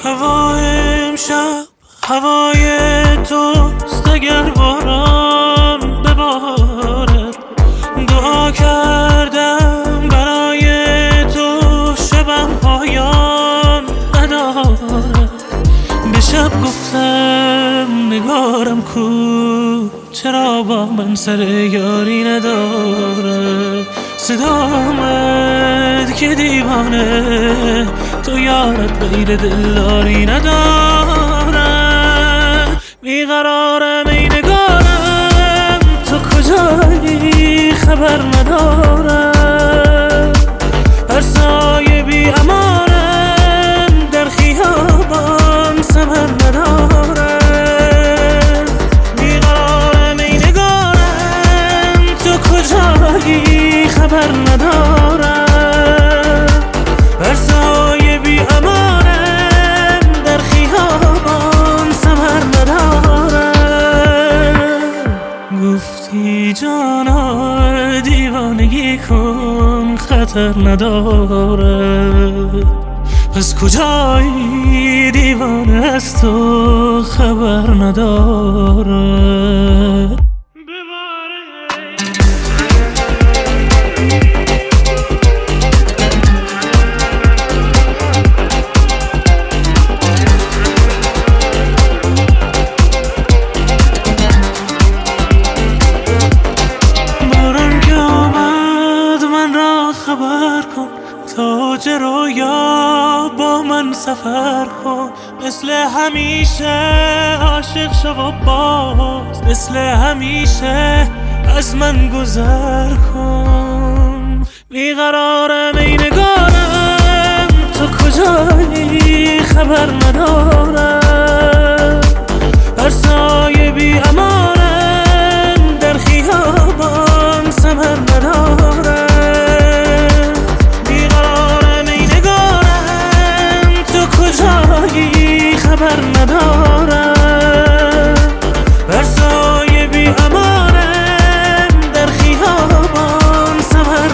هوای امشب هوای توست، اگر باران ببارد. دعا کردم برای تو، شبم پایان ندارد. به شب گفتم نگارم کو، چرا با من سر یاری ندارد. صدا آمد که دیوانه تو یارت غیر دلداری ندارد. بیقرارم ای نگارم، تو کجایی خبر ندارم. هر سایه بی امانم در خیابان ثمر ندارد. بیقرارم ای نگارم، تو کجایی خبر ندارم. هر سایه بی امانم در خیابان ثمر ندارد. گفتی جانا دیوانگی کن، خطر ندارد. پس کجایی دیوانه از تو خبر ندارد. خبر کن تاج رویا با من سفر کن. مثل همیشه عاشق شو و باز، مثل همیشه از من گذر کن. بیقرارم ای نگارم، تو کجایی خبر ندارم. هر سایه بی امانم در خیابان ثمر ندارم. خبر ندارم. بر سایه بی امانم در خیابان ثمر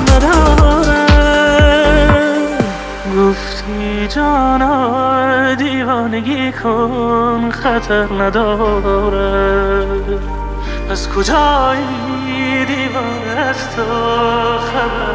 ندارم. گفتی جانا دیوانگی کن، خطر ندارد. از کجایی دیوانه از تو خبر